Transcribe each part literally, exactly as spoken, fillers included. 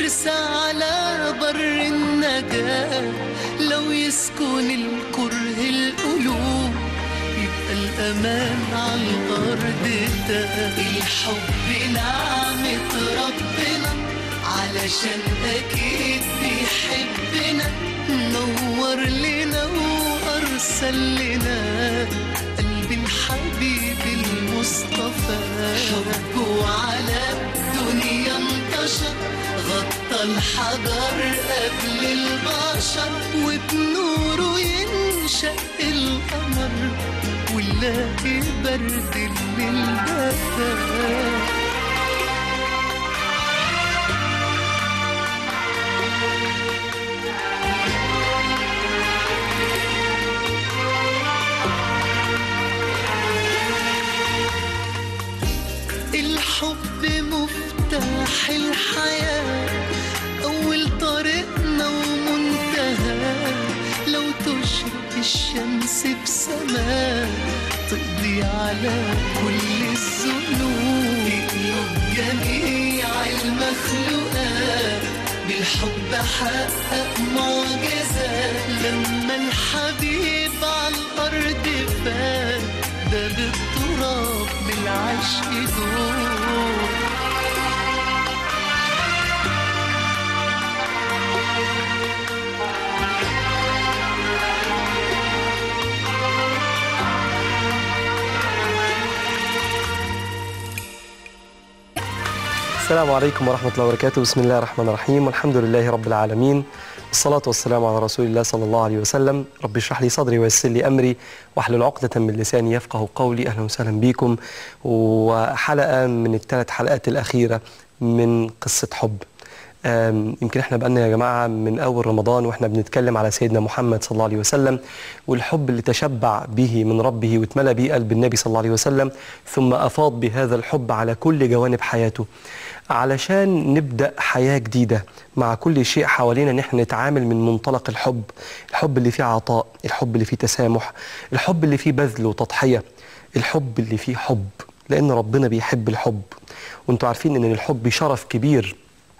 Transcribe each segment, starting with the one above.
نرسى على بر النجاة، لو يسكن الكره القلوب يبقى الأمان على الأرض ده. الحب نعمة ربنا علشان أكيد بيحبنا، نور لنا وأرسل لنا قلب الحبيب المصطفى. حبه على الدنيا انتشر، غطى الحجر قبل البشر، وبنوره ينشق القمر ونلاقي برد الليل دفا. الحب مفتاح الحياة، أول طريقنا ومنتهى، لو تشرق الشمس بسماء تقضي على كل الذنوب. قلوب جميع المخلوقات بالحب حقق معجزات، لما الحبيب على الأرض فات ده بالتراب بالعشق دور. السلام عليكم ورحمة الله وبركاته. بسم الله الرحمن الرحيم، والحمد لله رب العالمين، والصلاة والسلام على رسول الله صلى الله عليه وسلم. رب اشرح لي صدري ويسر لي أمري واحلل عقدة من لساني يفقه قولي. أهلا وسهلا بكم، وحلقة من الثلاث حلقات الأخيرة من قصة حب. يمكن احنا بقالنا يا جماعة من أول رمضان واحنا بنتكلم على سيدنا محمد صلى الله عليه وسلم، والحب اللي تشبع به من ربه واتملى به قلب النبي صلى الله عليه وسلم، ثم أفاض بهذا الحب على كل جوانب حياته، علشان نبدأ حياة جديدة مع كل شيء حوالينا، ان احنا نتعامل من منطلق الحب. الحب اللي فيه عطاء، الحب اللي فيه تسامح، الحب اللي فيه بذل وتضحية، الحب اللي فيه حب، لأن ربنا بيحب الحب. وانتوا عارفين ان الحب شرف كبير.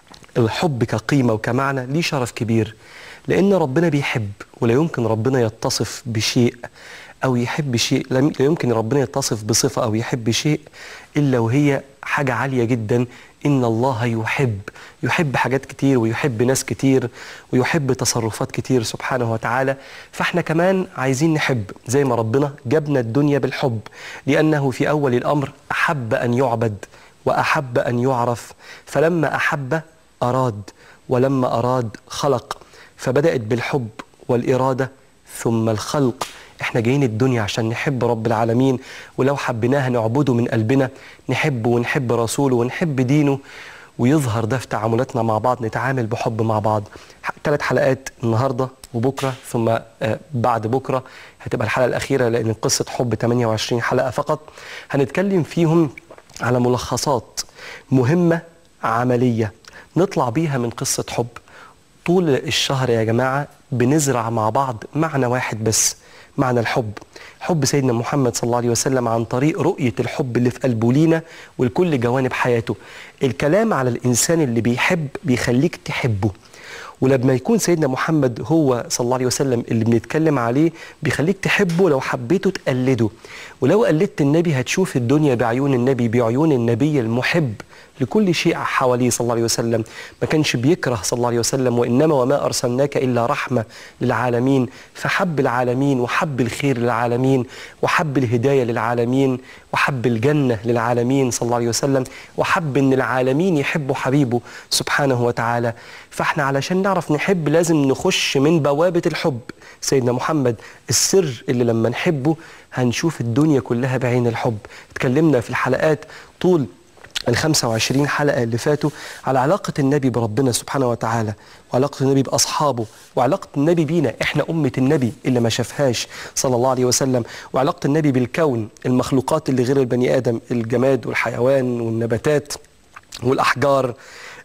الحب كقيمة وكمعنى ليه شرف كبير، لأن ربنا بيحب، ولا يمكن ربنا يتصف بشيء أو يحب شيء، لا يمكن ربنا يتصف بصفة أو يحب شيء إلا وهي حاجة عالية جدا. إن الله يحب يحب حاجات كتير، ويحب ناس كتير، ويحب تصرفات كتير سبحانه وتعالى. فإحنا كمان عايزين نحب زي ما ربنا جابنا الدنيا بالحب، لأنه في أول الأمر أحب أن يعبد وأحب أن يعرف، فلما أحب أراد، ولما أراد خلق، فبدأت بالحب والإرادة ثم الخلق. احنا جايين الدنيا عشان نحب رب العالمين، ولو حبناه نعبده من قلبنا، نحبه ونحب رسوله ونحب دينه، ويظهر ده في تعاملاتنا مع بعض، نتعامل بحب مع بعض. ثلاث حلقات النهاردة وبكرة، ثم بعد بكرة هتبقى الحلقة الأخيرة، لأن قصة حب ثمانية وعشرين حلقة فقط، هنتكلم فيهم على ملخصات مهمة عملية نطلع بيها من قصة حب. طول الشهر يا جماعة بنزرع مع بعض معنى واحد بس، معنى الحب. حب سيدنا محمد صلى الله عليه وسلم عن طريق رؤية الحب اللي في قلبه لينا ولكل جوانب حياته. الكلام على الإنسان اللي بيحب بيخليك تحبه، ولما يكون سيدنا محمد هو صلى الله عليه وسلم اللي بنتكلم عليه بيخليك تحبه. لو حبيته تقلده، ولو قلدت النبي هتشوف الدنيا بعيون النبي، بعيون النبي المحب لكل شيء حواليه صلى الله عليه وسلم. ما كانش بيكره صلى الله عليه وسلم، وإنما وما أرسلناك إلا رحمة للعالمين. فحب العالمين، وحب الخير للعالمين، وحب الهداية للعالمين، وحب الجنة للعالمين صلى الله عليه وسلم، وحب أن العالمين يحبوا حبيبه سبحانه وتعالى. فاحنا علشان نعرف نحب لازم نخش من بوابة الحب سيدنا محمد، السر اللي لما نحبه هنشوف الدنيا كلها بعين الحب. اتكلمنا في الحلقات طول الخمسة وعشرين حلقة اللي فاتوا على علاقة النبي بربنا سبحانه وتعالى، وعلاقة النبي بأصحابه، وعلاقة النبي بينا، احنا أمة النبي اللي ما شافهاش صلى الله عليه وسلم، وعلاقة النبي بالكون، المخلوقات اللي غير البني آدم، الجماد والحيوان والنباتات والأحجار،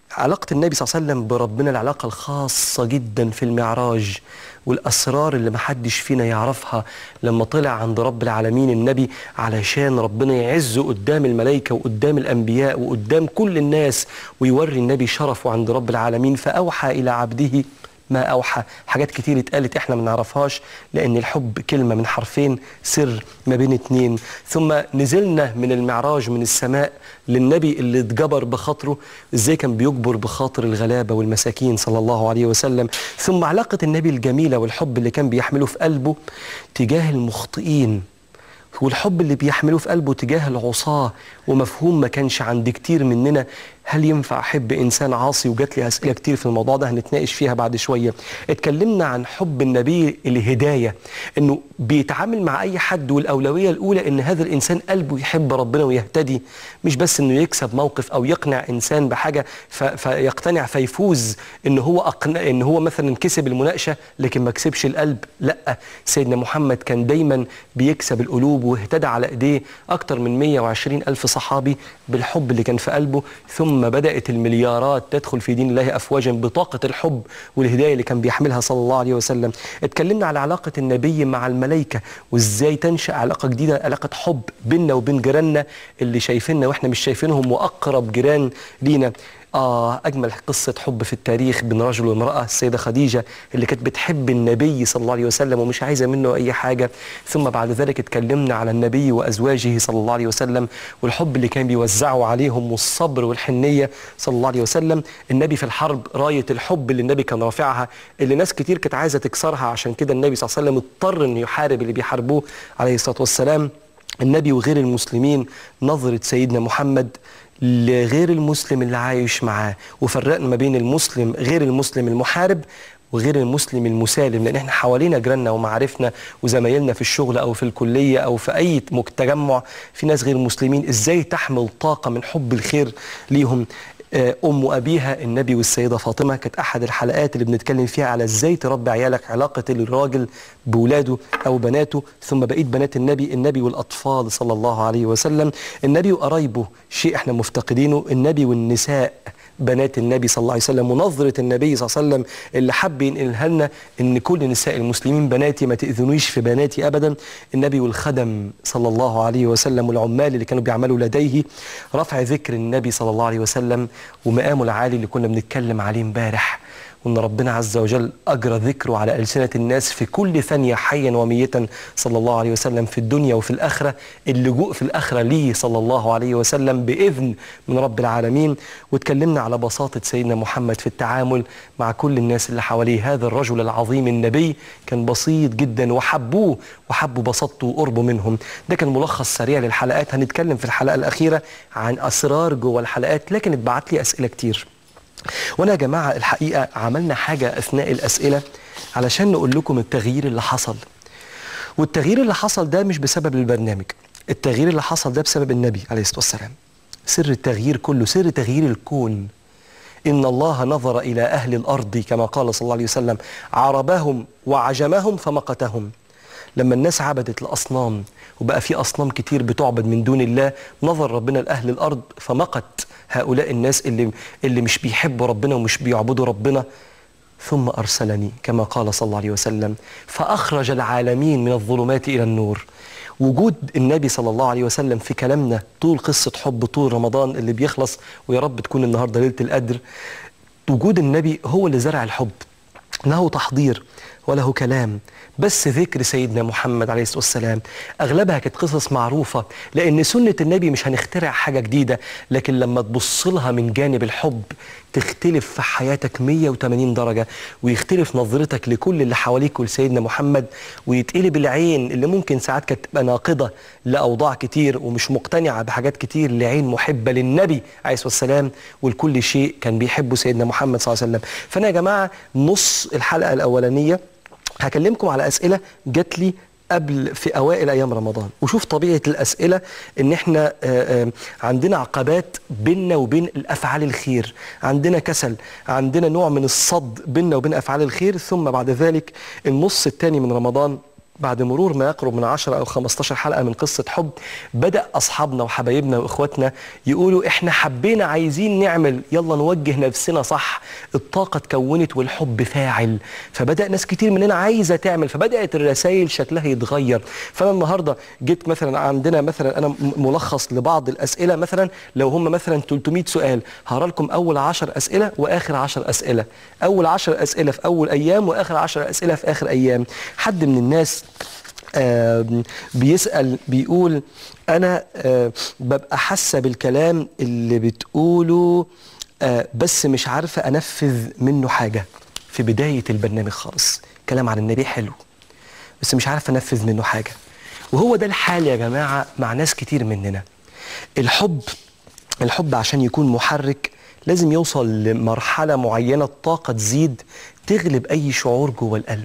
علاقة النبي صلى الله عليه وسلم بربنا العلاقة الخاصة جدا في المعراج، والأسرار اللي محدش فينا يعرفها لما طلع عند رب العالمين النبي علشان ربنا يعزه قدام الملائكة وقدام الأنبياء وقدام كل الناس، ويوري النبي شرفه عند رب العالمين. فأوحى إلى عبده ما أوحى. حاجات كتير اتقالت احنا ما نعرفهاش، لأن الحب كلمة من حرفين، سر ما بين اتنين. ثم نزلنا من المعراج من السماء للنبي اللي اتجبر بخاطره، ازاي كان بيجبر بخاطر الغلابة والمساكين صلى الله عليه وسلم. ثم علاقة النبي الجميلة والحب اللي كان بيحمله في قلبه تجاه المخطئين، والحب اللي بيحمله في قلبه تجاه العصاة، ومفهوم ما كانش عند كتير مننا. هل ينفع أحب إنسان عاصي؟ وجات لي أسئلة كتير في الموضوع ده هنتناقش فيها بعد شوية. اتكلمنا عن حب النبي الهداية، إنه بيتعامل مع أي حد، والأولوية الأولى إن هذا الإنسان قلبه يحب ربنا ويهتدي، مش بس إنه يكسب موقف أو يقنع إنسان بحاجة فيقتنع فيفوز إن هو أقنع إن هو مثلا كسب المناقشة لكن ما كسبش القلب. لأ، سيدنا محمد كان دايما بيكسب القلوب، واهتدى على إيديه أكتر من مئة وعشرين ألف صحابي بالحب اللي كان في قلبه. ثم بدأت المليارات تدخل في دين الله أفواجا بطاقة الحب والهداية اللي كان بيحملها صلى الله عليه وسلم. اتكلمنا على علاقة النبي مع الملائكة، وازاي تنشأ علاقة جديدة، علاقة حب بيننا وبين جيراننا اللي شايفيننا واحنا مش شايفينهم، وأقرب جيران لينا. آه أجمل قصة حب في التاريخ بين رجل وامرأة، السيدة خديجة اللي كانت بتحب النبي صلى الله عليه وسلم ومش عايزة منه أي حاجة. ثم بعد ذلك اتكلمنا على النبي وأزواجه صلى الله عليه وسلم، والحب اللي كان بيوزعه عليهم، والصبر والحنية صلى الله عليه وسلم. النبي في الحرب، راية الحب اللي النبي كان رافعها اللي ناس كتير كانت عايزة تكسرها، عشان كده النبي صلى الله عليه وسلم اضطر إنه يحارب اللي بيحاربوه عليه الصلاة والسلام. النبي وغير المسلمين، نظرة سيدنا محمد لغير المسلم اللي عايش معاه، وفرقنا ما بين المسلم غير المسلم المحارب وغير المسلم المسالم، لان احنا حوالينا جيراننا ومعارفنا وزمايلنا في الشغل او في الكليه او في اي تجمع في ناس غير مسلمين. ازاي تحمل طاقه من حب الخير ليهم؟ أم أبيها النبي والسيدة فاطمة كانت أحد الحلقات اللي بنتكلم فيها على إزاي تربي عيالك، علاقة الراجل بولاده أو بناته. ثم بقيت بنات النبي، النبي والأطفال صلى الله عليه وسلم، النبي وقرايبه شيء احنا مفتقدينه، النبي والنساء بنات النبي صلى الله عليه وسلم، ونظرة النبي صلى الله عليه وسلم اللي حب ينقلها لنا ان كل نساء المسلمين بناتي، ما تأذنوش في بناتي ابدا. النبي والخدم صلى الله عليه وسلم، والعمال اللي كانوا بيعملوا لديه، رفع ذكر النبي صلى الله عليه وسلم ومقامه العالي اللي كنا بنتكلم عليه امبارح، وان ربنا عز وجل اجرى ذكره على ألسنة الناس في كل ثانية حيا وميتا صلى الله عليه وسلم، في الدنيا وفي الآخرة. اللجوء في الآخرة ليه صلى الله عليه وسلم بإذن من رب العالمين. واتكلمنا على بساطة سيدنا محمد في التعامل مع كل الناس اللي حواليه. هذا الرجل العظيم النبي كان بسيط جدا، وحبوه وحبوا بساطته وقربوا منهم. ده كان ملخص سريع للحلقات. هنتكلم في الحلقة الأخيرة عن أسرار جوه الحلقات، لكن اتبعت لي أسئلة كتير، وانا يا جماعه الحقيقه عملنا حاجه اثناء الاسئله علشان نقول لكم التغيير اللي حصل. والتغيير اللي حصل ده مش بسبب البرنامج، التغيير اللي حصل ده بسبب النبي عليه الصلاه والسلام. سر التغيير كله سر تغيير الكون. ان الله نظر الى اهل الارض كما قال صلى الله عليه وسلم، عربهم وعجمهم فمقتهم. لما الناس عبدت الاصنام وبقى في اصنام كتير بتعبد من دون الله، نظر ربنا لاهل الارض فمقت هؤلاء الناس اللي اللي مش بيحبوا ربنا ومش بيعبدوا ربنا. ثم أرسلني كما قال صلى الله عليه وسلم فأخرج العالمين من الظلمات إلى النور. وجود النبي صلى الله عليه وسلم في كلامنا طول قصة حب، طول رمضان اللي بيخلص، ويا رب تكون النهاردة ليلة القدر، وجود النبي هو اللي زرع الحب. له تحضير وله كلام، بس ذكر سيدنا محمد عليه الصلاة والسلام أغلبها كانت قصص معروفة، لأن سنة النبي مش هنخترع حاجة جديدة، لكن لما تبص لها من جانب الحب تختلف في حياتك مية وتمانين درجة، ويختلف نظرتك لكل اللي حواليك ولسيدنا محمد، ويتقلب العين اللي ممكن ساعات كانت تبقى ناقضة لأوضاع كتير ومش مقتنعة بحاجات كتير لعين محبة للنبي عليه الصلاة والسلام، والكل شيء كان بيحبه سيدنا محمد صلى الله عليه وسلم. فأنا يا جماعة نص الحلقة الأولانية هكلمكم على أسئلة جات لي قبل في أوائل أيام رمضان، وشوف طبيعة الأسئلة إن إحنا آآ آآ عندنا عقبات بيننا وبين الأفعال الخير، عندنا كسل، عندنا نوع من الصد بيننا وبين أفعال الخير. ثم بعد ذلك النص الثاني من رمضان بعد مرور ما يقرب من عشرة أو خمستاشر حلقة من قصة حب، بدأ أصحابنا وحبايبنا وإخواتنا يقولوا إحنا حبينا عايزين نعمل، يلا نوجه نفسنا صح. الطاقة اتكونت والحب فاعل، فبدأ ناس كتير مننا عايزة تعمل، فبدأت الرسائل شكلها يتغير. فأنا النهاردة جيت مثلا عندنا مثلا أنا ملخص لبعض الأسئلة، مثلا لو هم مثلا تلتمية سؤال هقرا لكم أول عشر أسئلة وآخر عشر أسئلة، أول عشر أسئلة في أول أيام وآخر عشر أسئلة في آخر أيام. حد من الناس آه بيسأل بيقول أنا آه ببقى حاسة بالكلام اللي بتقوله آه بس مش عارفة أنفذ منه حاجة. في بداية البرنامج خالص كلام عن النبي حلو بس مش عارفة أنفذ منه حاجة. وهو ده الحال يا جماعة مع ناس كتير مننا. الحب الحب عشان يكون محرك لازم يوصل لمرحلة معينة، الطاقة تزيد تغلب أي شعور جوه القلب.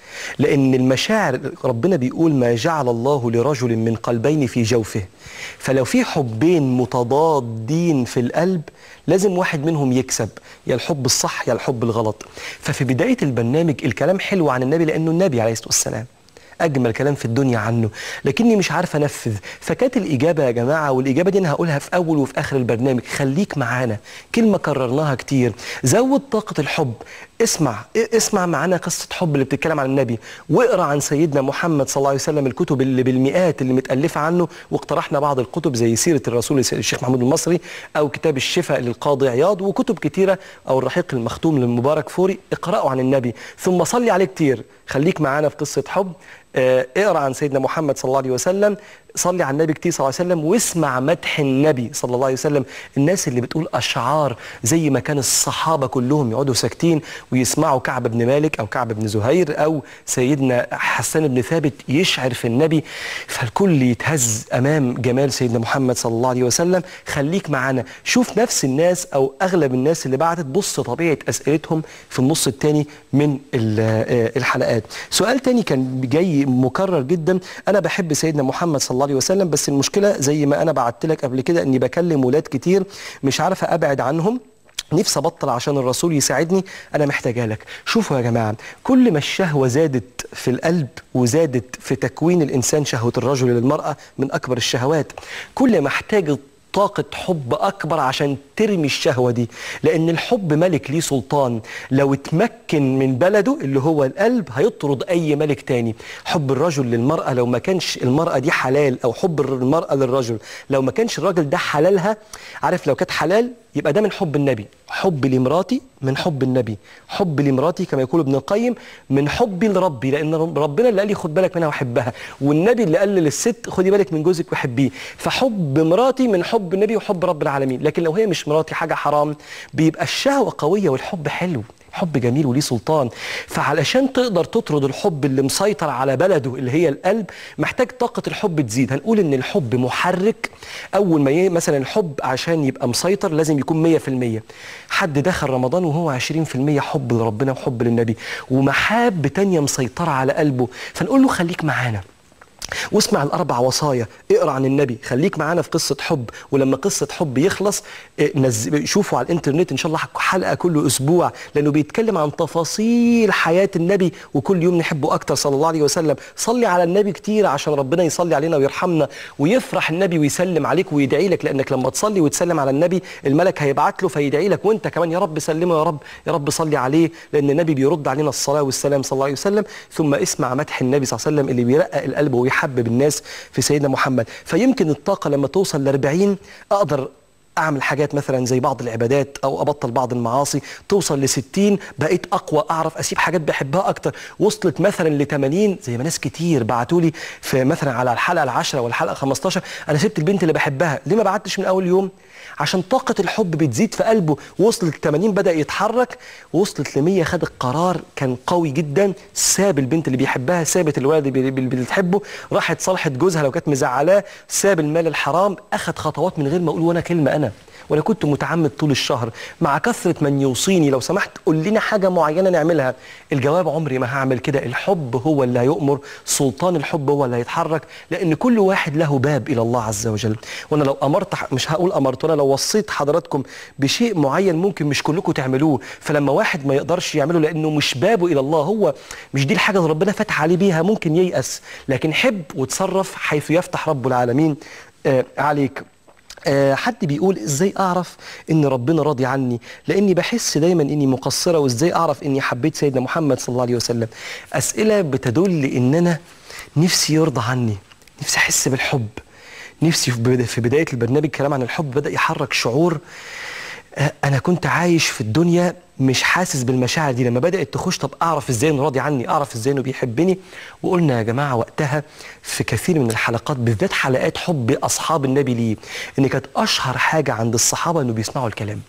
لأن المشاعر ربنا بيقول ما جعل الله لرجل من قلبين في جوفه، فلو في حبين متضادين في القلب لازم واحد منهم يكسب، يا الحب الصح يا الحب الغلط. ففي بداية البرنامج الكلام حلو عن النبي لأنه النبي عليه الصلاة والسلام أجمل كلام في الدنيا عنه، لكني مش عارف أنفذ. فكانت الإجابة يا جماعة، والإجابة دي أنا هقولها في أول وفي آخر البرنامج، خليك معانا، كلمة كررناها كتير، زود طاقة الحب. اسمع اسمع معانا قصة حب اللي بتتكلم عن النبي، واقرأ عن سيدنا محمد صلى الله عليه وسلم الكتب اللي بالمئات اللي متألفة عنه، واقترحنا بعض الكتب زي سيرة الرسول الشيخ محمود المصري، أو كتاب الشفاء للقاضي عياض، وكتب كتيرة، أو الرحيق المختوم للمبارك فوري. اقرأوا عن النبي ثم صلي عليه كتير. خليك معانا في قصة حب. اه اقرأ عن سيدنا محمد صلى الله عليه وسلم، صلي على النبي كتير صلى الله عليه وسلم، واسمع مدح النبي صلى الله عليه وسلم. الناس اللي بتقول أشعار زي ما كان الصحابة كلهم يقعدوا ساكتين ويسمعوا كعب بن مالك أو كعب بن زهير أو سيدنا حسان بن ثابت يشعر في النبي، فالكل يتهز أمام جمال سيدنا محمد صلى الله عليه وسلم. خليك معانا، شوف نفس الناس أو أغلب الناس اللي بعتت، بص طبيعة أسئلتهم في النص الثاني من الحلقات. سؤال تاني كان جاي مكرر جدا، أنا بحب سيدنا محمد صلى الله عليه وسلم بس المشكلة زي ما أنا بعت لك قبل كده إني بكلم ولاد كتير مش عارفة أبعد عنهم، نفسي أبطل عشان الرسول يساعدني، أنا محتاجة لك. شوفوا يا جماعة، كل ما الشهوة زادت في القلب وزادت في تكوين الإنسان، شهوة الرجل للمرأة من أكبر الشهوات، كل ما احتاج طاقة حب أكبر عشان ترمي الشهوة دي. لأن الحب ملك ليه سلطان، لو اتمكن من بلده اللي هو القلب هيطرد أي ملك تاني. حب الرجل للمرأة لو ما كانش المرأة دي حلال، أو حب المرأة للرجل لو ما كانش الراجل ده حلالها، عارف لو كانت حلال يبقى ده من حب النبي. حب لمراتي من حب النبي، حب لمراتي كما يقول ابن القيم من حبي لربي، لأن ربنا اللي قال لي خد بالك منها وحبها، والنبي اللي قال للست خدي بالك من جوزك وحبيه. فحب مراتي من حب النبي وحب رب العالمين. لكن لو هي مش مراتي حاجة حرام، بيبقى الشهوة قوية والحب حلو، حب جميل وليه سلطان. فعلشان تقدر تطرد الحب اللي مسيطر على بلده اللي هي القلب، محتاج طاقة الحب تزيد. هنقول ان الحب محرك. اول ما ي... مثلا الحب عشان يبقى مسيطر لازم يكون مية في المية. حد دخل رمضان وهو عشرين في المية حب لربنا وحب للنبي ومحاب تانية مسيطرة على قلبه، فنقول له خليك معانا واسمع الأربع وصايا، اقرأ عن النبي، خليك معانا في قصة حب. ولما قصة حب يخلص شوفوا على الانترنت إن شاء الله حلقة كل أسبوع، لأنه بيتكلم عن تفاصيل حياة النبي، وكل يوم نحبه أكتر صلى الله عليه وسلم. صلي على النبي كتير عشان ربنا يصلي علينا ويرحمنا ويفرح النبي ويسلم عليك ويدعي لك، لأنك لما تصلي وتسلم على النبي الملك هيبعت له فيدعي لك، وانت كمان يا رب سلمه، يا رب يا رب صلي عليه، لأن النبي بيرد علينا الصلاة والسلام صلى الله عليه وسلم. ثم اسمع مدح النبي صلى الله عليه وسلم اللي بيرقق القلب ويحبب الناس في سيدنا محمد. فيمكن الطاقة لما توصل لأربعين أقدر أعمل حاجات مثلا زي بعض العبادات أو أبطل بعض المعاصي. توصل لستين بقيت أقوى، أعرف أسيب حاجات بحبها أكتر. وصلت مثلا لتمانين زي ما ناس كتير بعتولي في مثلا على الحلقة العشرة والحلقة خمستاشر، أنا سبت البنت اللي بحبها. ليه ما بعتش من أول يوم؟ عشان طاقة الحب بتزيد في قلبه. وصلت لتمانين بدأ يتحرك، وصلت لمية خد القرار كان قوي جدا، ساب البنت اللي بيحبها، سابت الولد اللي بتحبه، راحت صالحت جوزها لو كانت مزعلاه، ساب المال الحرام، أخد خطوات من غير ما أقول وأنا كلمة. أنا ولا كنت متعمد طول الشهر، مع كثرة من يوصيني لو سمحت قول لنا حاجة معينة نعملها. الجواب عمري ما هعمل كده. الحب هو اللي هيؤمر، سلطان الحب هو اللي هيتحرك، لأن كل واحد له باب إلى الله عز وجل. وأنا لو أمرت، مش هقول أمرت، وأنا لو وصيت حضراتكم بشيء معين ممكن مش كلكم تعملوه، فلما واحد ما يقدرش يعمله لأنه مش بابه إلى الله، هو مش دي الحاجة اللي ربنا فتح عليه بيها، ممكن ييأس. لكن حب وتصرف حيث يفتح رب العالمين آه عليك. آه حد بيقول ازاي اعرف ان ربنا راضي عني؟ لاني بحس دايما اني مقصره، وازاي اعرف اني حبيت سيدنا محمد صلى الله عليه وسلم؟ اسئله بتدل ان انا نفسي يرضى عني، نفسي احس بالحب، نفسي في بدايه البرنامج الكلام عن الحب بدا يحرك شعور. آه انا كنت عايش في الدنيا مش حاسس بالمشاعر دي، لما بدأت تخش طب أعرف إزاي إنه راضي عني، أعرف إزاي إنه بيحبني. وقلنا يا جماعة وقتها في كثير من الحلقات بالذات حلقات حب أصحاب النبي ليه، إن كانت أشهر حاجة عند الصحابة إنه بيسمعوا الكلام،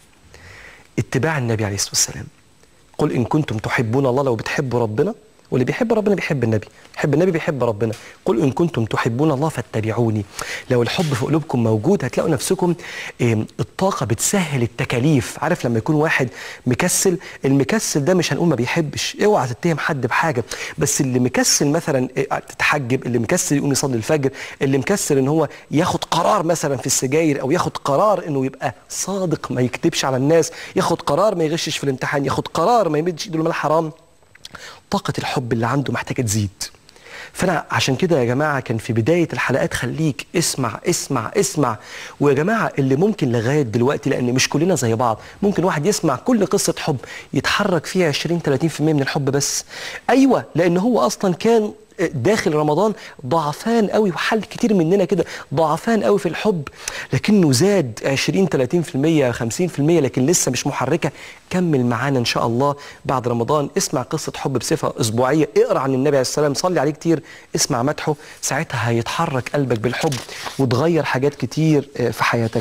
اتباع النبي عليه الصلاة والسلام. قل إن كنتم تحبون الله، لو بتحبوا ربنا، واللي بيحب ربنا بيحب النبي، بيحب النبي بيحب ربنا. قل إن كنتم تحبون الله فاتبعوني. لو الحب في قلوبكم موجود هتلاقوا نفسكم الطاقة بتسهل التكاليف. عارف لما يكون واحد مكسل، المكسل ده مش هنقول ما بيحبش، اوعى تتهم حد بحاجة، بس اللي مكسل مثلا تتحجب، اللي مكسل يقوم يصلي الفجر، اللي مكسل ان هو ياخد قرار مثلا في السجاير، او ياخد قرار انه يبقى صادق ما يكذبش على الناس، ياخد قرار ما يغشش في الامتحان، ياخد قرار ما يمدش ايده للمال حرام، طاقة الحب اللي عنده محتاجة تزيد. فأنا عشان كده يا جماعة كان في بداية الحلقات خليك اسمع اسمع اسمع. ويا جماعة اللي ممكن لغاية دلوقتي، لأن مش كلنا زي بعض، ممكن واحد يسمع كل قصة حب يتحرك فيها عشرين ثلاثين بالمية من الحب بس. أيوة، لأن هو أصلا كان داخل رمضان ضعفان قوي، وحل كتير مننا كده ضعفان قوي في الحب، لكنه زاد عشرين ثلاثين بالمية خمسين بالمية، لكن لسه مش محركة. كمل معانا ان شاء الله بعد رمضان، اسمع قصة حب بصفة اسبوعية، اقرا عن النبي عليه السلام، صلي عليه كتير، اسمع مدحه، ساعتها هيتحرك قلبك بالحب وتغير حاجات كتير في حياتك.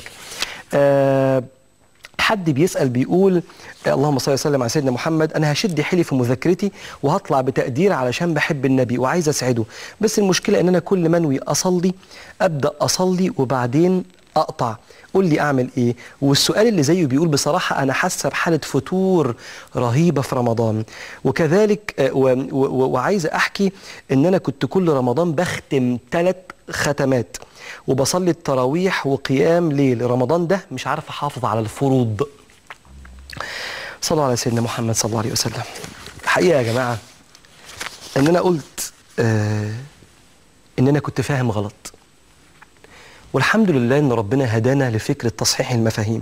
أه حد بيسأل بيقول اللهم صل وسلم على سيدنا محمد، أنا هشد حيلي في مذاكرتي وهطلع بتقدير علشان بحب النبي وعايز أسعده، بس المشكلة إن أنا كل ما أنوي أصلي أبدأ أصلي وبعدين أقطع، قول لي أعمل إيه؟ والسؤال اللي زيه بيقول بصراحة أنا حاسة بحالة فتور رهيبة في رمضان، وكذلك وعايزة أحكي إن أنا كنت كل رمضان بختم ثلاث ختمات وبصلي التراويح وقيام ليل، رمضان ده مش عارف احافظ على الفروض. صلوا على سيدنا محمد صلى الله عليه وسلم. الحقيقه يا جماعه ان انا قلت آه ان انا كنت فاهم غلط، والحمد لله ان ربنا هدانا لفكره تصحيح المفاهيم.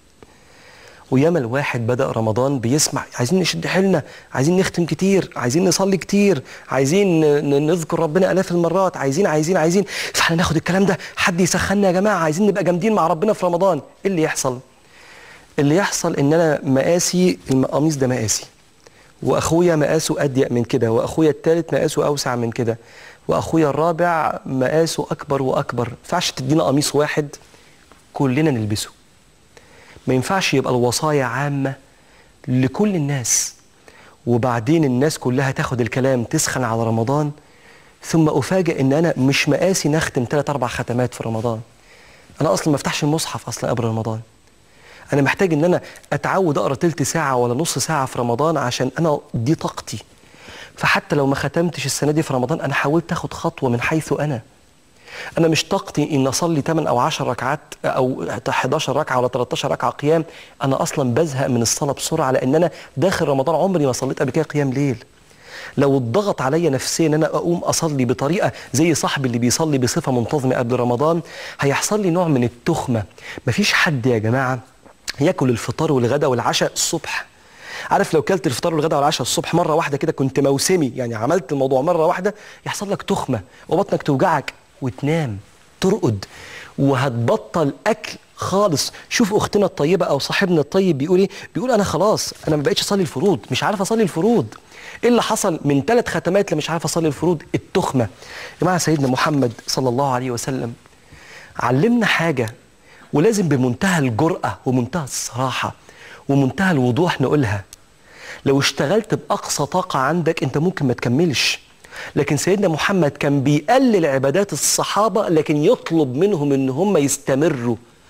وياما الواحد بدأ رمضان بيسمع عايزين نشد حيلنا، عايزين نختم كتير، عايزين نصلي كتير، عايزين نذكر ربنا آلاف المرات، عايزين عايزين عايزين فاحنا ناخد الكلام ده، حد يسخننا يا جماعة، عايزين نبقى جامدين مع ربنا في رمضان. ايه اللي يحصل؟ اللي يحصل ان انا مقاسي القميص ده مقاسي، واخويا مقاسه اضيق من كده، واخويا الثالث مقاسه اوسع من كده، واخويا الرابع مقاسه اكبر واكبر. ما ينفعش تدينا قميص واحد كلنا نلبسه، ما ينفعش يبقى الوصايا عامة لكل الناس وبعدين الناس كلها تاخد الكلام تسخن على رمضان، ثم أفاجئ إن أنا مش مقاسي نختم ثلاث أربع ختمات في رمضان. أنا أصلا ما افتحش المصحف أصلا قبل رمضان. أنا محتاج إن أنا أتعود أقرأ تلت ساعة ولا نص ساعة في رمضان عشان أنا دي طاقتي. فحتى لو ما ختمتش السنة دي في رمضان أنا حاولت أخد خطوة من حيث أنا. أنا مش طاقتي إن أصلي ثمانية أو عشر ركعات أو إحدى عشرة ركعة ولا ثلاثة عشر ركعة قيام، أنا أصلا بزهق من الصلاة بسرعة لأن أنا داخل رمضان عمري ما صليت قبل كده قيام ليل. لو اتضغط عليا نفسيا إن أنا أقوم أصلي بطريقة زي صاحبي اللي بيصلي بصفة منتظمة قبل رمضان، هيحصل لي نوع من التخمة. مفيش حد يا جماعة ياكل الفطار والغداء والعشاء الصبح. عارف لو كلت الفطار والغداء والعشاء الصبح مرة واحدة كده كنت موسمي، يعني عملت الموضوع مرة واحدة، يحصل لك تخمة وبطنك توجعك وتنام ترقد وهتبطل اكل خالص. شوف اختنا الطيبه او صاحبنا الطيب بيقول ايه، بيقول انا خلاص انا ما بقتش اصلي الفروض، مش عارف اصلي الفروض. ايه اللي حصل من ثلاث ختمات اللي مش عارف اصلي الفروض؟ التخمه. يا جماعه سيدنا محمد صلى الله عليه وسلم علمنا حاجه ولازم بمنتهى الجرأه ومنتهى الصراحه ومنتهى الوضوح نقولها. لو اشتغلت باقصى طاقه عندك انت ممكن ما تكملش، لكن سيدنا محمد كان بيقلل عبادات الصحابة لكن يطلب منهم ان هم يستمروا.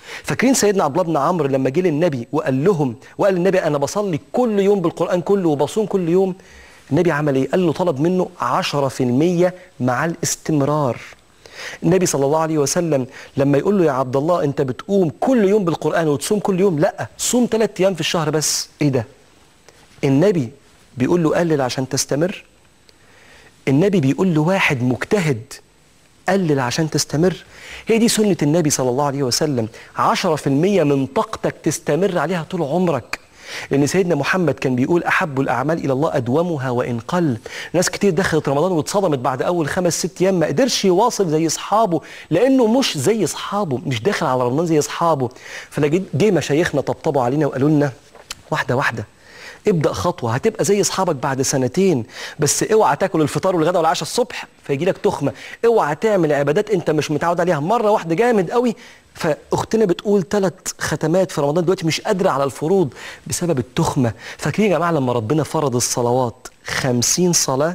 فاكرين سيدنا عبد الله بن عمرو لما جه للنبي وقال لهم وقال للنبي انا بصلي كل يوم بالقران كله وبصوم كل يوم، النبي عمل ايه؟ قال له طلب منه عشرة في المية مع الاستمرار. النبي صلى الله عليه وسلم لما يقول له يا عبد الله انت بتقوم كل يوم بالقران وتصوم كل يوم، لا صوم ثلاث ايام في الشهر بس. ايه ده؟ النبي بيقول له قلل عشان تستمر؟ النبي بيقول له واحد مجتهد قلل عشان تستمر؟ هي دي سنة النبي صلى الله عليه وسلم، عشرة في المية من طاقتك تستمر عليها طول عمرك. لأن سيدنا محمد كان بيقول أحب الأعمال إلى الله أدومها وإن قل. ناس كتير دخلت رمضان واتصدمت بعد أول خمس ست أيام، ما قدرش يواصل زي أصحابه لأنه مش زي أصحابه، مش داخل على رمضان زي أصحابه. فجه مشايخنا طبطبوا علينا وقالوا لنا واحدة واحدة، ابدأ خطوة هتبقى زي أصحابك بعد سنتين، بس اوعى تاكل الفطار والغداء والعشاء الصبح فيجي لك تخمة، اوعى تعمل عبادات أنت مش متعود عليها مرة واحدة جامد قوي. فأختنا بتقول ثلاث ختمات في رمضان دلوقتي مش قادرة على الفروض بسبب التخمة. فاكرين يا جماعة لما ربنا فرض الصلوات خمسين صلاة؟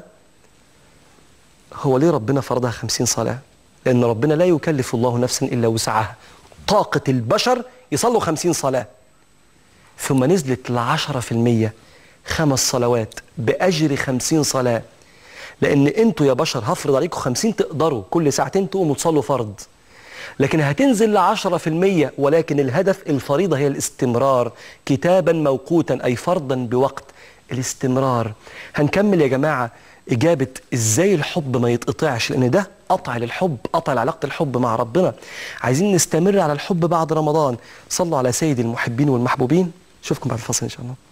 هو ليه ربنا فرضها خمسين صلاة؟ لأن ربنا لا يكلف الله نفسا إلا وسعها، طاقة البشر يصلوا خمسين صلاة. ثم نزلت لعشرة في المية خمس صلوات بأجر خمسين صلاة، لأن أنتوا يا بشر هفرض عليكم خمسين تقدروا كل ساعتين تقوموا تصلوا فرض، لكن هتنزل لعشرة في المية، ولكن الهدف الفريضة هي الاستمرار، كتابا موقوتا أي فرضا بوقت الاستمرار. هنكمل يا جماعة إجابة إزاي الحب ما يتقطعش، لأن ده قطع للحب، قطع علاقة الحب مع ربنا. عايزين نستمر على الحب بعد رمضان. صلوا على سيد المحبين والمحبوبين. اشوفكم بعد الفصل ان شاء الله.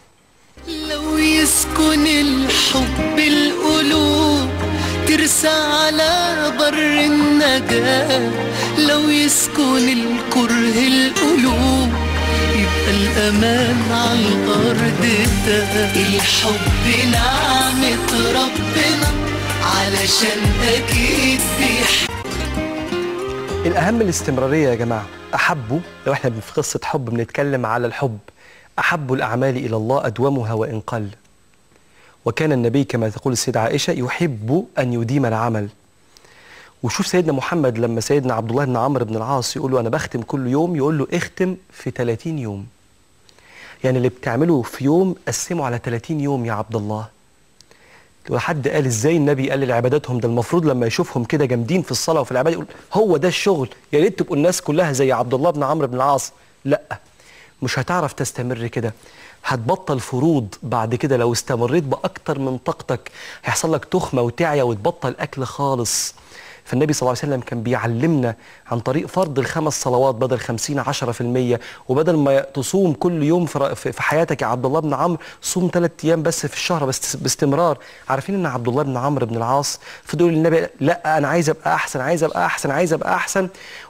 لو يسكن الحب القلوب ترسى على بر النجاة، لو يسكن الكره القلوب يبقى الأمان على الأرض ده. الحب نعمة ربنا علشان أكيد بيحب. الأهم الاستمرارية يا جماعة. أحبوا، لو احنا في قصة حب بنتكلم على الحب، أحب الأعمال إلى الله أدومها وإن قل. وكان النبي كما تقول السيدة عائشة يحب أن يديم العمل. وشوف سيدنا محمد لما سيدنا عبد الله بن عمرو بن العاص يقول له أنا بختم كل يوم، يقول له اختم في ثلاثين يوم. يعني اللي بتعمله في يوم قسمه على ثلاثين يوم يا عبد الله. لو حد قال ازاي النبي قلل عباداتهم، ده المفروض لما يشوفهم كده جامدين في الصلاة وفي العبادة يقول هو ده الشغل، يا ريت تبقوا الناس كلها زي عبد الله بن عمرو بن العاص. لا، مش هتعرف تستمر كده، هتبطل فروض بعد كده. لو استمريت بأكتر من طاقتك هيحصل لك تخمة وتعيا وتبطل أكل خالص. فالنبي صلى الله عليه وسلم كان بيعلمنا عن طريق فرض الخمس صلوات بدل خمسين عشرة في المية، وبدل ما تصوم كل يوم في حياتك يا عبد الله بن عمرو صوم ثلاث أيام بس في الشهر بس باستمرار. عارفين ان عبد الله بن عمرو بن العاص فضل للنبي لا انا عايز ابقى احسن، عايز ابقى احسن، عايز ابقى احسن،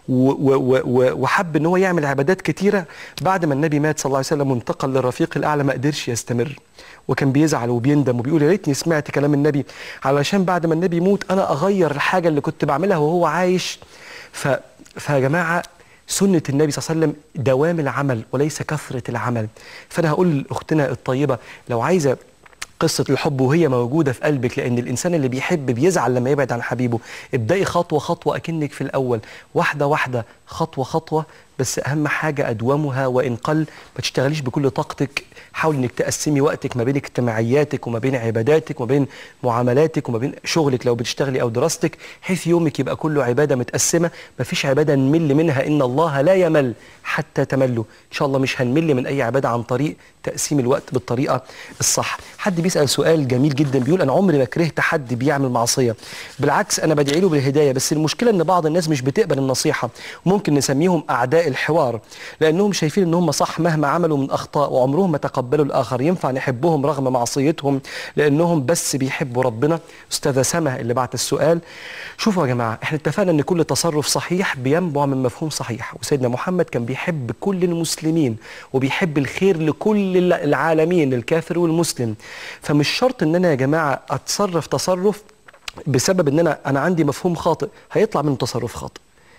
وحب ان هو يعمل عبادات كتيره. بعد ما النبي مات صلى الله عليه وسلم وانتقل للرفيق الاعلى ما قدرش يستمر، وكان بيزعل وبيندم وبيقول يا ريتني سمعت كلام النبي علشان بعد ما النبي يموت انا اغير الحاجه اللي كنت بعملها وهو عايش. ف فيا جماعه سنه النبي صلى الله عليه وسلم دوام العمل وليس كثره العمل. فانا هقول لاختنا الطيبه لو عايزه قصة الحب وهي موجودة في قلبك، لأن الإنسان اللي بيحب بيزعل لما يبعد عن حبيبه، ابدأي خطوة خطوة أكنك في الأول، واحدة واحدة، خطوة خطوة، بس أهم حاجة أدومها وإن قل. ما تشتغليش بكل طاقتك، حاولي إنك تقسمي وقتك ما بين اجتماعياتك وما بين عباداتك وما بين معاملاتك وما بين شغلك لو بتشتغلي أو دراستك، حيث يومك يبقى كله عبادة متقسمة. ما فيش عبادة نمل منها، إن الله لا يمل حتى تملوا. إن شاء الله مش هنمل من أي عبادة عن طريق تقسيم الوقت بالطريقة الصح. حد بيسأل سؤال جميل جدا بيقول أنا عمري ما كرهت حد بيعمل معصية، بالعكس أنا بدعي له بالهداية، بس المشكلة إن بعض الناس مش بتقبل النصيحة، ممكن نسميهم أعداء الحوار، لأنهم شايفين إن هم صح مهما عملوا من أخطاء وعمرهم ما تقبلوا الآخر. ينفع نحبهم رغم معصيتهم لأنهم بس بيحبوا ربنا؟ أستاذة سما اللي بعت السؤال، شوفوا يا جماعة إحنا اتفقنا إن كل تصرف صحيح بينبع من مفهوم صحيح، وسيدنا محمد كان بيحب كل المسلمين وبيحب الخير لكل العالمين الكافر والمسلم. فمش شرط إن أنا يا جماعة أتصرف تصرف بسبب إن أنا أنا عندي مفهوم خاطئ هيطلع منه تصرف خاطئ.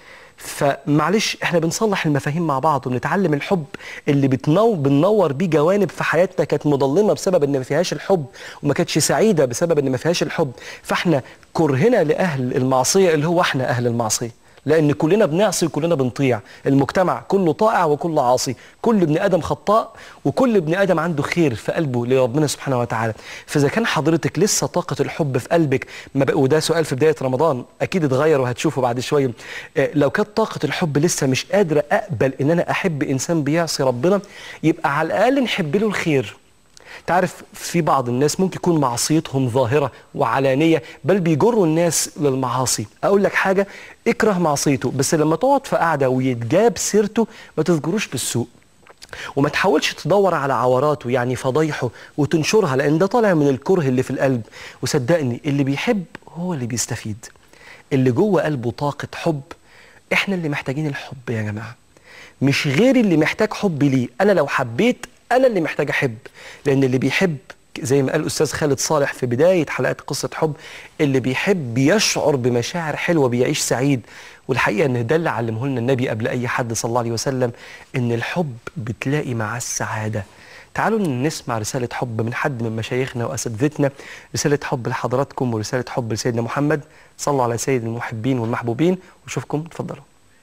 فمعلش احنا بنصلح المفاهيم مع بعض وبنتعلم الحب اللي بتنو بننور بيه جوانب في حياتنا كانت مظلمه بسبب ان ما فيهاش الحب، وما كانتش سعيده بسبب ان ما فيهاش الحب. فاحنا كرهنا لاهل المعصيه اللي هو احنا اهل المعصيه، لأن كلنا بنعصي وكلنا بنطيع، المجتمع كله طائع وكله عاصي، كل ابن آدم خطاء وكل ابن آدم عنده خير في قلبه لربنا سبحانه وتعالى. فإذا كان حضرتك لسه طاقة الحب في قلبك، ما بق... وده سؤال في بداية رمضان أكيد اتغير وهتشوفه بعد شوية، آه لو كانت طاقة الحب لسه مش قادرة أقبل إن أنا أحب إنسان بيعصي ربنا، يبقى على الأقل نحب له الخير. تعرف في بعض الناس ممكن يكون معصيتهم ظاهرة وعلانية، بل بيجروا الناس للمعاصي. أقول لك حاجة، اكره معصيته، بس لما تقعد في قعدة ويتجاب سيرته ما تذكروش بالسوء، وما تحاولش تدور على عوراته يعني فضايحه وتنشرها، لأن ده طالع من الكره اللي في القلب. وصدقني اللي بيحب هو اللي بيستفيد، اللي جوه قلبه طاقة حب. احنا اللي محتاجين الحب يا جماعة، مش غيري اللي محتاج حب ليه. أنا لو حبيت أنا اللي محتاج أحب، لأن اللي بيحب زي ما قال أستاذ خالد صالح في بداية حلقات قصة حب، اللي بيحب بيشعر بمشاعر حلوة، بيعيش سعيد. والحقيقة أن ده اللي علمه لنا النبي قبل أي حد صلى الله عليه وسلم، أن الحب بتلاقي مع السعادة. تعالوا نسمع رسالة حب من حد من مشايخنا وأساتذتنا، رسالة حب لحضراتكم ورسالة حب لسيدنا محمد. صلوا على سيد المحبين والمحبوبين وشوفكم. تفضلوا.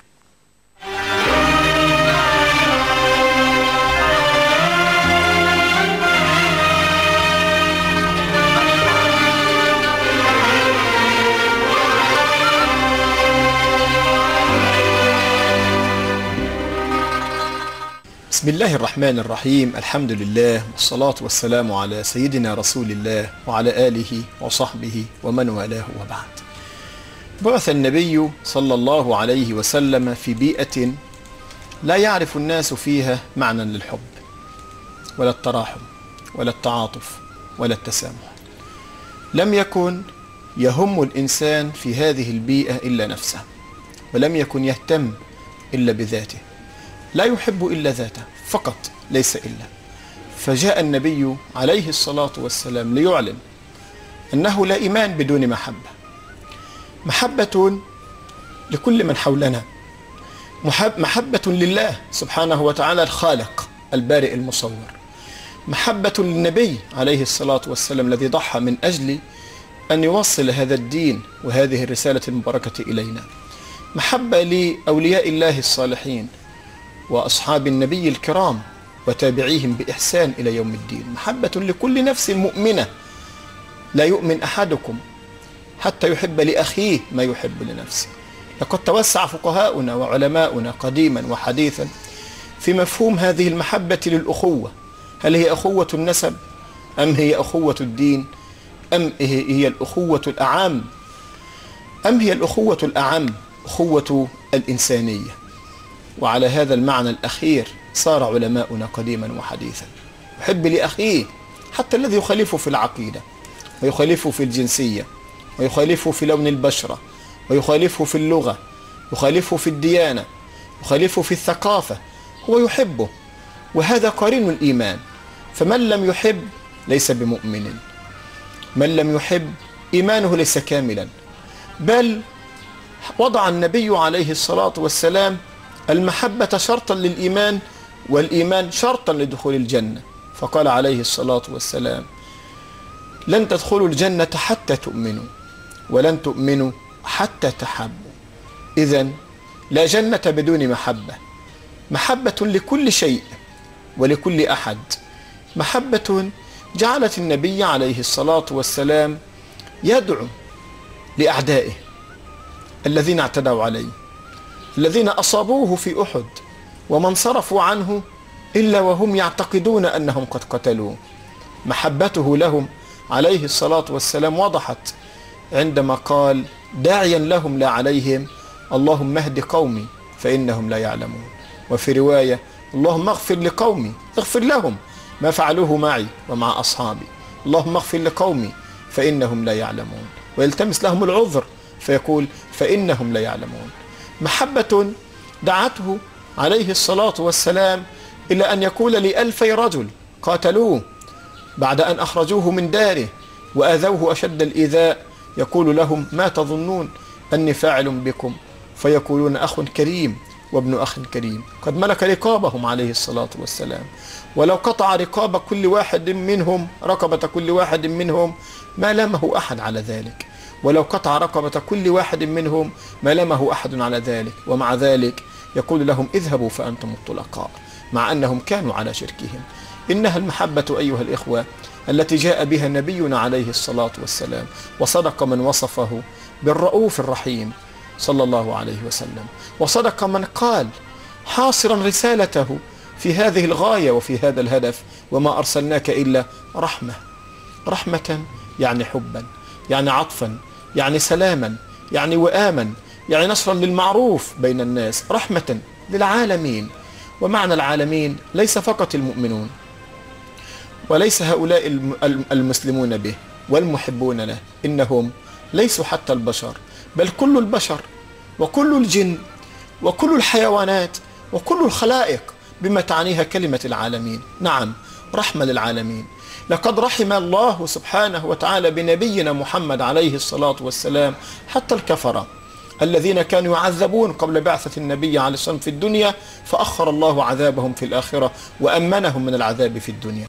بسم الله الرحمن الرحيم. الحمد لله والصلاة والسلام على سيدنا رسول الله وعلى آله وصحبه ومن والاه، وبعد. بعث النبي صلى الله عليه وسلم في بيئة لا يعرف الناس فيها معنى للحب ولا التراحم ولا التعاطف ولا التسامح. لم يكن يهم الإنسان في هذه البيئة إلا نفسه، ولم يكن يهتم إلا بذاته، لا يحب إلا ذاته فقط ليس إلا. فجاء النبي عليه الصلاة والسلام ليعلن أنه لا إيمان بدون محبة، محبة لكل من حولنا، محبة لله سبحانه وتعالى الخالق البارئ المصور، محبة للنبي عليه الصلاة والسلام الذي ضحى من أجل أن يوصل هذا الدين وهذه الرسالة المباركة إلينا، محبة لأولياء الله الصالحين وأصحاب النبي الكرام وتابعيهم بإحسان إلى يوم الدين، محبة لكل نفس مؤمنة. لا يؤمن أحدكم حتى يحب لأخيه ما يحب لنفسه. لقد توسع فقهاؤنا وعلماؤنا قديما وحديثا في مفهوم هذه المحبة للأخوة. هل هي أخوة النسب أم هي أخوة الدين أم هي الأخوة الأعم أم هي الأخوة الأعم أخوة الإنسانية؟ وعلى هذا المعنى الأخير صار علماؤنا قديما وحديثا، يحب لأخيه حتى الذي يخالفه في العقيدة ويخالفه في الجنسية ويخالفه في لون البشرة ويخالفه في اللغة، يخالفه في الديانة، يخالفه في الثقافة، هو يحبه. وهذا قرين الإيمان. فمن لم يحب ليس بمؤمن، من لم يحب إيمانه ليس كاملا. بل وضع النبي عليه الصلاة والسلام المحبة شرطا للإيمان، والإيمان شرطا لدخول الجنة. فقال عليه الصلاة والسلام: لن تدخلوا الجنة حتى تؤمنوا، ولن تؤمنوا حتى تحبوا. إذن لا جنة بدون محبة، محبة لكل شيء ولكل أحد، محبة جعلت النبي عليه الصلاة والسلام يدعو لأعدائه الذين اعتدوا عليه، الذين أصابوه في أحد وما انصرفوا عنه إلا وهم يعتقدون أنهم قد قتلوه. محبته لهم عليه الصلاة والسلام وضحت عندما قال داعيا لهم لا عليهم: اللهم اهد قومي فإنهم لا يعلمون. وفي رواية: اللهم اغفر لقومي، اغفر لهم ما فعلوه معي ومع أصحابي، اللهم اغفر لقومي فإنهم لا يعلمون. ويلتمس لهم العذر فيقول: فإنهم لا يعلمون. محبة دعته عليه الصلاة والسلام إلى أن يقول لألفي رجل قاتلوه بعد أن أخرجوه من داره وآذوه أشد الإيذاء، يقول لهم: ما تظنون أني فاعل بكم؟ فيقولون: أخ كريم وابن أخ كريم. قد ملك رقابهم عليه الصلاة والسلام، ولو قطع رقاب كل واحد منهم، رقبة كل واحد منهم، ما لامه أحد على ذلك. ولو قطع رقبة كل واحد منهم ما لمه أحد على ذلك، ومع ذلك يقول لهم اذهبوا فأنتم الطلقاء، مع أنهم كانوا على شركهم. إنها المحبة أيها الإخوة التي جاء بها نبينا عليه الصلاة والسلام، وصدق من وصفه بالرؤوف الرحيم صلى الله عليه وسلم، وصدق من قال حاصرا رسالته في هذه الغاية وفي هذا الهدف: وما أرسلناك إلا رحمة. رحمة يعني حبا، يعني عطفا، يعني سلاما، يعني وئاما، يعني نصرا للمعروف بين الناس، رحمة للعالمين. ومعنى العالمين ليس فقط المؤمنون، وليس هؤلاء المسلمون به والمحبون له، إنهم ليسوا حتى البشر، بل كل البشر وكل الجن وكل الحيوانات وكل الخلائق بما تعنيها كلمة العالمين. نعم، رحمة للعالمين. لقد رحم الله سبحانه وتعالى بنبينا محمد عليه الصلاة والسلام حتى الكفرة الذين كانوا يعذبون قبل بعثة النبي عليه الصلاة والسلام في الدنيا، فأخر الله عذابهم في الآخرة وأمنهم من العذاب في الدنيا.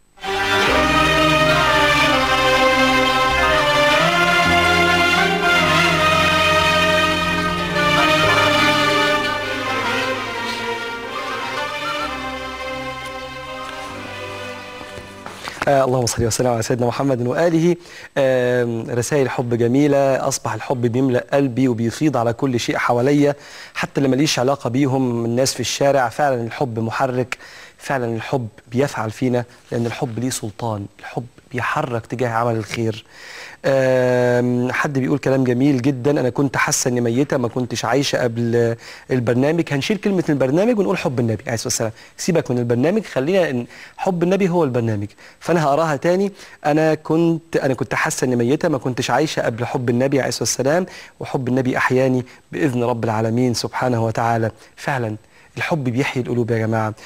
آه اللهم صل وسلم على سيدنا محمد وآله. آه رسائل حب جميلة، أصبح الحب بيملأ قلبي وبيفيض على كل شيء حواليا، حتى اللي ماليش علاقة بيهم، الناس في الشارع. فعلا الحب محرك، فعلا الحب بيفعل فينا، لأن الحب ليه سلطان، الحب بيحرك تجاه عمل الخير. آه حد بيقول كلام جميل جدا: أنا كنت حاسة إني ميتة، ما كنتش عايشة قبل البرنامج. هنشيل كلمة البرنامج ونقول حب النبي عليه الصلاة والسلام. سيبك من البرنامج، خلينا إن حب النبي هو البرنامج. فأنا هقراها تاني: أنا كنت أنا كنت حاسة إني ميتة، ما كنتش عايشة قبل حب النبي عليه الصلاة والسلام، وحب النبي أحياني بإذن رب العالمين سبحانه وتعالى. فعلا الحب بيحيي القلوب يا جماعة.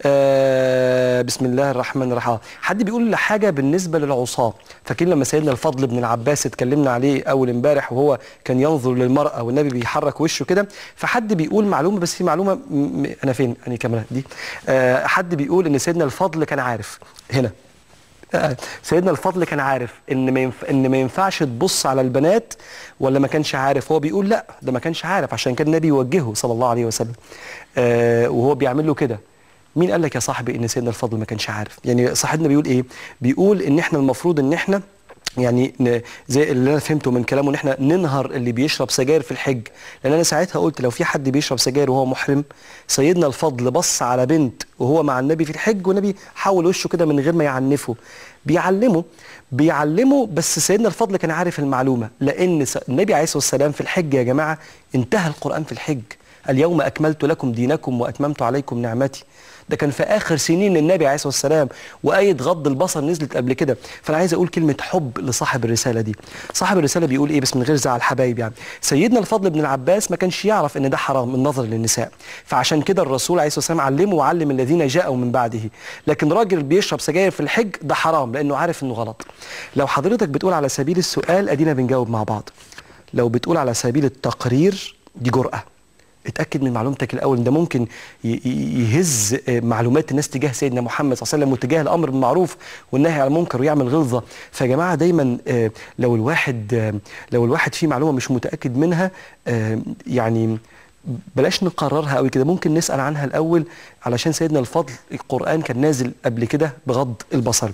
آه بسم الله الرحمن الرحيم. حد بيقول حاجة بالنسبة للعصاة. فاكرين لما سيدنا الفضل بن العباس اتكلمنا عليه أول امبارح، وهو كان ينظر للمرأة والنبي بيحرك وشه كده. فحد بيقول معلومة، بس في معلومة م... أنا فين؟ أنا كاميرا دي. آه حد بيقول إن سيدنا الفضل كان عارف هنا. آه سيدنا الفضل كان عارف ان ما ينف... ان ما ينفعش تبص على البنات، ولا ما كانش عارف؟ هو بيقول لا، ده ما كانش عارف، عشان كان النبي يوجهه صلى الله عليه وسلم. آه وهو بيعمل له كده. مين قال لك يا صاحبي ان سيدنا الفضل ما كانش عارف؟ يعني صاحبنا بيقول ايه؟ بيقول ان احنا المفروض ان احنا يعني زي اللي انا فهمته من كلامه ان احنا ننهر اللي بيشرب سجاير في الحج. لان انا ساعتها قلت لو في حد بيشرب سجاير وهو محرم، سيدنا الفضل بص على بنت وهو مع النبي في الحج، والنبي حول وشه كده من غير ما يعنفه، بيعلمه بيعلمه بس سيدنا الفضل كان عارف المعلومه، لان النبي عليه الصلاه والسلام في الحج يا جماعه انتهى القرآن في الحج: اليوم اكملت لكم دينكم واتممت عليكم نعمتي. ده كان في آخر سنين النبي عليه الصلاة والسلام، وآية غض البصر نزلت قبل كده. فأنا عايز أقول كلمة حب لصاحب الرسالة دي. صاحب الرسالة بيقول إيه؟ بس من غير زعل حبايب يعني: سيدنا الفضل بن العباس ما كانش يعرف إن ده حرام النظر للنساء، فعشان كده الرسول عليه الصلاة والسلام علمه وعلم الذين جاءوا من بعده. لكن راجل بيشرب سجاير في الحج ده حرام، لأنه عارف إنه غلط. لو حضرتك بتقول على سبيل السؤال، أدينا بنجاوب مع بعض. لو بتقول على سبيل التقرير، دي جرأة. اتأكد من معلومتك الأول، ده ممكن يهز معلومات الناس تجاه سيدنا محمد صلى الله عليه وسلم وتجاه الأمر بالمعروف والنهي عن المنكر ويعمل غلظة. فيا جماعة دايما لو الواحد لو الواحد فيه معلومة مش متأكد منها، يعني بلاش نقررها قوي كده، ممكن نسأل عنها الأول، علشان سيدنا الفضل القرآن كان نازل قبل كده بغض البصر.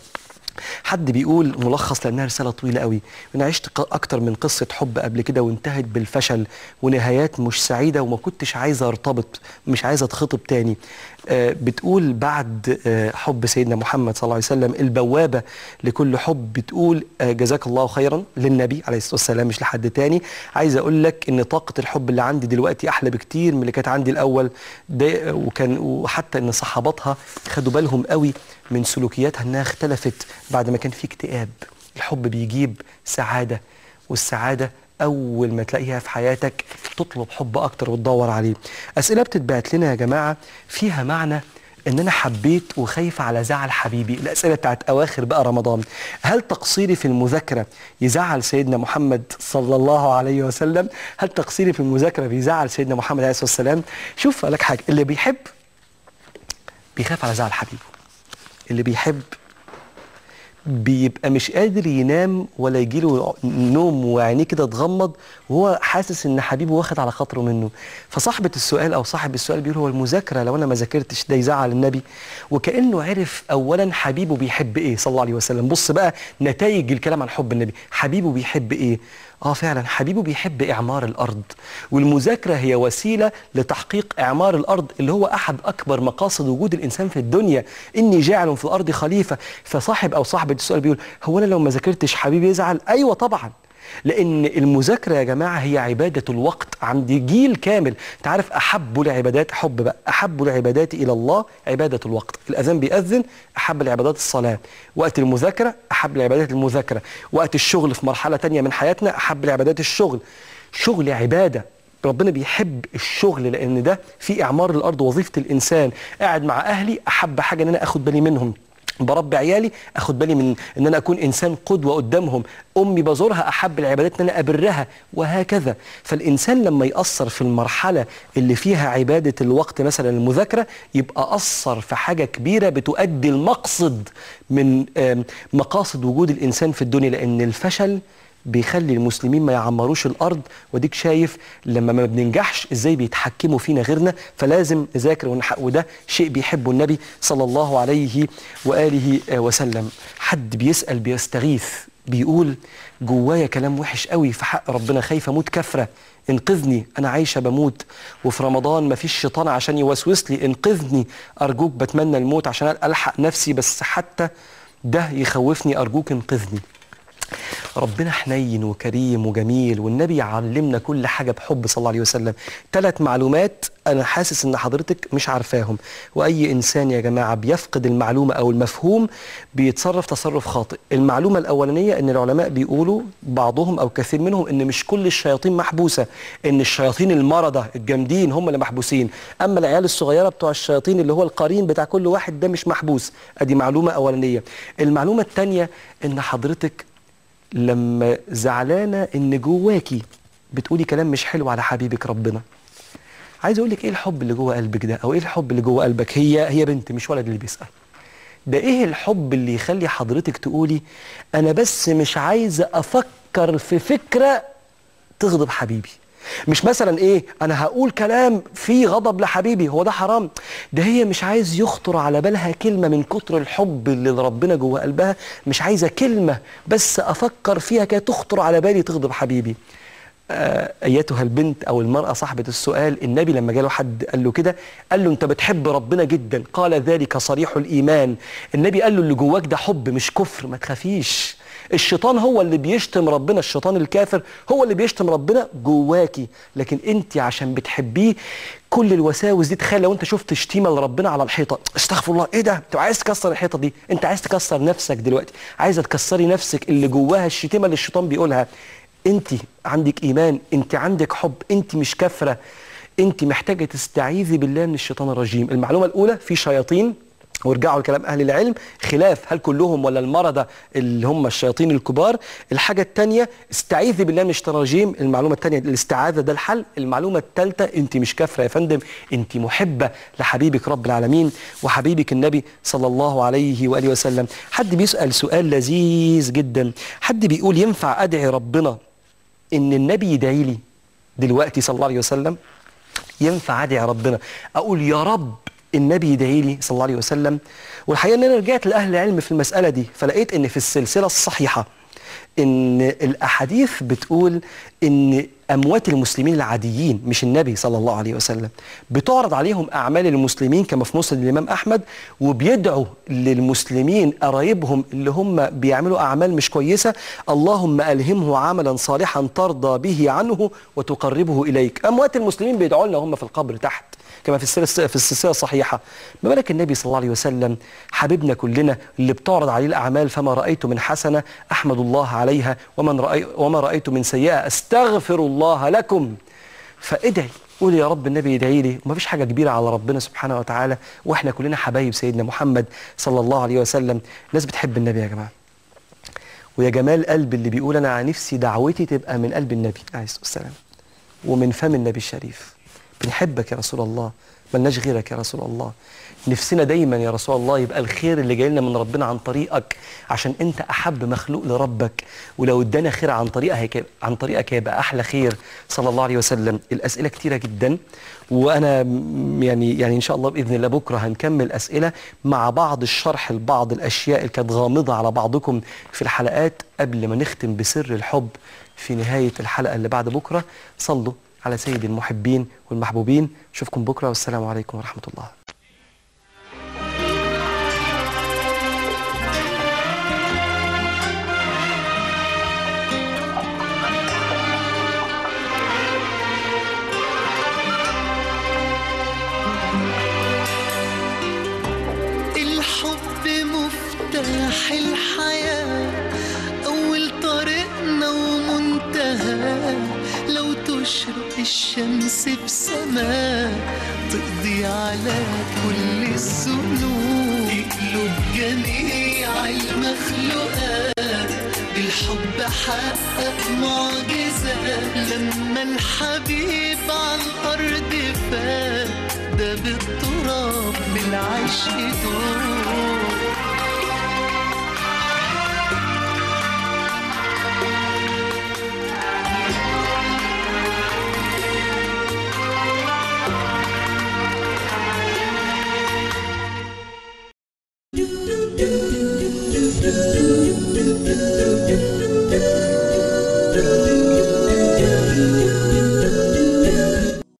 حد بيقول ملخص لأنها رسالة طويلة قوي: أنا عشت أكتر من قصة حب قبل كده وانتهت بالفشل ونهايات مش سعيدة، وما كنتش عايزة ارتبط، مش عايزة اتخطب تاني. آه بتقول بعد آه حب سيدنا محمد صلى الله عليه وسلم البوابة لكل حب، بتقول آه جزاك الله خيرا للنبي عليه الصلاة والسلام مش لحد تاني. عايزة أقول لك إن طاقة الحب اللي عندي دلوقتي أحلى بكتير من اللي كانت عندي الأول ده، وكان وحتى إن صحاباتها خدوا بالهم قوي من سلوكياتها انها اختلفت بعد ما كان في اكتئاب. الحب بيجيب سعادة، والسعادة اول ما تلاقيها في حياتك تطلب حب اكتر وتدور عليه. اسئلة بتتبعت لنا يا جماعة فيها معنى ان انا حبيت وخايفة على زعل حبيبي. الاسئلة بتاعت اواخر بقى رمضان: هل تقصيري في المذاكرة يزعل سيدنا محمد صلى الله عليه وسلم؟ هل تقصيري في المذاكرة بيزعل سيدنا محمد عليه الصلاة والسلام؟ شوف لك حاجة، اللي بيحب بيخاف على زعل حبيبه، اللي بيحب بيبقى مش قادر ينام ولا يجيله نوم وعينيه كده تغمض وهو حاسس ان حبيبه واخد على خاطره منه. فصاحبة السؤال او صاحب السؤال بيقول هو المذاكرة لو انا ما ذاكرتش ده يزعل النبي؟ وكأنه عرف اولا حبيبه بيحب ايه صلى الله عليه وسلم. بص بقى نتائج الكلام عن حب النبي، حبيبه بيحب ايه؟ اه فعلا حبيبه بيحب اعمار الارض، والمذاكرة هي وسيلة لتحقيق اعمار الارض اللي هو احد اكبر مقاصد وجود الانسان في الدنيا، اني جاعل في الارض خليفة. فصاحب او صاحبة السؤال بيقول هو انا لو ما ذاكرتش حبيبي يزعل؟ ايوه طبعا، لأن المذاكرة يا جماعة هي عبادة الوقت عند جيل كامل. أنت عارف أحب العبادات، حب بقى أحب العبادات إلى الله عبادة الوقت. الأذان بيأذن، أحب العبادات الصلاة. وقت المذاكرة أحب العبادات المذاكرة. وقت الشغل في مرحلة تانية من حياتنا أحب العبادات الشغل. شغل عبادة، ربنا بيحب الشغل لأن ده في إعمار الأرض وظيفة الإنسان. قاعد مع أهلي أحب حاجة أن أنا أخد بالي منهم، بربي عيالي اخد بالي من ان انا اكون انسان قدوه قدامهم، امي بزورها احب العبادات ان انا ابرها، وهكذا. فالانسان لما يأثر في المرحله اللي فيها عباده الوقت مثلا المذاكره يبقى اثر في حاجه كبيره بتؤدي المقصد من مقاصد وجود الانسان في الدنيا، لان الفشل بيخلي المسلمين ما يعمروش الارض. وديك شايف لما ما بننجحش ازاي بيتحكموا فينا غيرنا. فلازم نذاكر ونحقق، وده شيء بيحبه النبي صلى الله عليه واله وسلم. حد بيسأل بيستغيث بيقول جوايا كلام وحش قوي في حق ربنا، خايف اموت كفره، انقذني انا عايشه بموت، وفي رمضان ما فيش شيطان عشان يوسوس لي، انقذني ارجوك، بتمنى الموت عشان الحق نفسي بس حتى ده يخوفني، ارجوك انقذني. ربنا حنين وكريم وجميل، والنبي يعلمنا كل حاجة بحب صلى الله عليه وسلم. ثلاث معلومات أنا حاسس إن حضرتك مش عارفاهم، وأي إنسان يا جماعة بيفقد المعلومة أو المفهوم بيتصرف تصرف خاطئ. المعلومة الأولانية إن العلماء بيقولوا بعضهم أو كثير منهم إن مش كل الشياطين محبوسة، إن الشياطين المرضى الجامدين هم اللي محبوسين، أما العيال الصغيرة بتوع الشياطين اللي هو القرين بتاع كل واحد ده مش محبوس. أدي معلومة أولانية. المعلومة الثانية إن حضرتك لما زعلانة ان جواكي بتقولي كلام مش حلو على حبيبك ربنا، عايز اقول لك ايه الحب اللي جوه قلبك ده، او ايه الحب اللي جوه قلبك؟ هي هي بنت مش ولد اللي بيسأل. ده ايه الحب اللي يخلي حضرتك تقولي انا بس مش عايزه افكر في فكره تغضب حبيبي؟ مش مثلا ايه انا هقول كلام فيه غضب لحبيبي، هو ده حرام؟ ده هي مش عايز يخطر على بالها كلمة من كتر الحب اللي ربنا جوه قلبها، مش عايزة كلمة بس افكر فيها كده تخطر على بالي تغضب حبيبي. آه ايتها البنت او المرأة صاحبة السؤال، النبي لما جاله حد قال له كده قال له انت بتحب ربنا جدا، قال ذلك صريح الايمان. النبي قال له اللي جواك ده حب مش كفر، ما تخافيش. الشيطان هو اللي بيشتم ربنا، الشيطان الكافر هو اللي بيشتم ربنا جواكي، لكن انت عشان بتحبيه كل الوساوس دي. تخيل لو انت شفت شتيمه لربنا على الحيطه، استغفر الله، ايه ده؟ انت عايز تكسر الحيطه دي، انت عايز تكسر نفسك دلوقتي، عايزه تكسري نفسك اللي جواها الشتيمه اللي الشيطان بيقولها. انت عندك ايمان، انت عندك حب، انت مش كافره، انت محتاجه تستعيذي بالله من الشيطان الرجيم. المعلومه الاولى في شياطين، وارجعوا لكلام اهل العلم خلاف هل كلهم ولا المرضى اللي هم الشياطين الكبار. الحاجه الثانيه استعيذي بالله من الشيطان الرجيم. المعلومه الثانيه الاستعاذه ده الحل. المعلومه الثالثه انت مش كافره يا فندم، انت محبه لحبيبك رب العالمين وحبيبك النبي صلى الله عليه واله وسلم. حد بيسال سؤال لذيذ جدا، حد بيقول ينفع ادعي ربنا ان النبي يدعي لي دلوقتي صلى الله عليه وسلم؟ ينفع ادعي ربنا اقول يا رب النبي يدعي لي صلى الله عليه وسلم؟ والحقيقه ان انا رجعت لاهل العلم في المساله دي، فلقيت ان في السلسله الصحيحه ان الاحاديث بتقول ان اموات المسلمين العاديين مش النبي صلى الله عليه وسلم بتعرض عليهم اعمال المسلمين كما في مسند الامام احمد، وبيدعوا للمسلمين قرايبهم اللي هم بيعملوا اعمال مش كويسه اللهم الهمه عملا صالحا ترضى به عنه وتقربه اليك. اموات المسلمين بيدعوا لنا هم في القبر تحت كما في السلسله في السلسله الصحيحه. ما بالك النبي صلى الله عليه وسلم حبيبنا كلنا اللي بتعرض عليه الاعمال، فما رايت من حسنه احمد الله عليها ومن رأي وما رايت من سيئه استغفر الله لكم. فادعي، قول يا رب النبي يدعي لي، وما فيش حاجه كبيره على ربنا سبحانه وتعالى، واحنا كلنا حبايب سيدنا محمد صلى الله عليه وسلم. الناس بتحب النبي يا جماعه، ويا جمال قلب اللي بيقول انا عن نفسي دعوتي تبقى من قلب النبي عليه الصلاه والسلام ومن فم النبي الشريف. بنحبك يا رسول الله، ملناش غيرك يا رسول الله. نفسنا دايما يا رسول الله يبقى الخير اللي جاي لنا من ربنا عن طريقك، عشان انت احب مخلوق لربك، ولو ادانا خير عن طريقك عن طريقك هيبقى احلى خير صلى الله عليه وسلم. الاسئله كتيره جدا، وانا يعني يعني ان شاء الله باذن الله بكره هنكمل اسئله مع بعض الشرح لبعض الاشياء اللي كانت غامضه على بعضكم في الحلقات، قبل ما نختم بسر الحب في نهايه الحلقه اللي بعد بكره. صلوا على سيد المحبين والمحبوبين. اشوفكم بكره، والسلام عليكم ورحمه الله. الحب مفتاح الحياة، أول طريقنا ومنتهى. لو تشرق الشمس بسماء تقضي على كل الذنوب، تقلب جميع المخلوقات. بالحب حقق معجزات، لما الحبيب على الأرض فات ده بالتراب بالعشق دور. do do do do do do do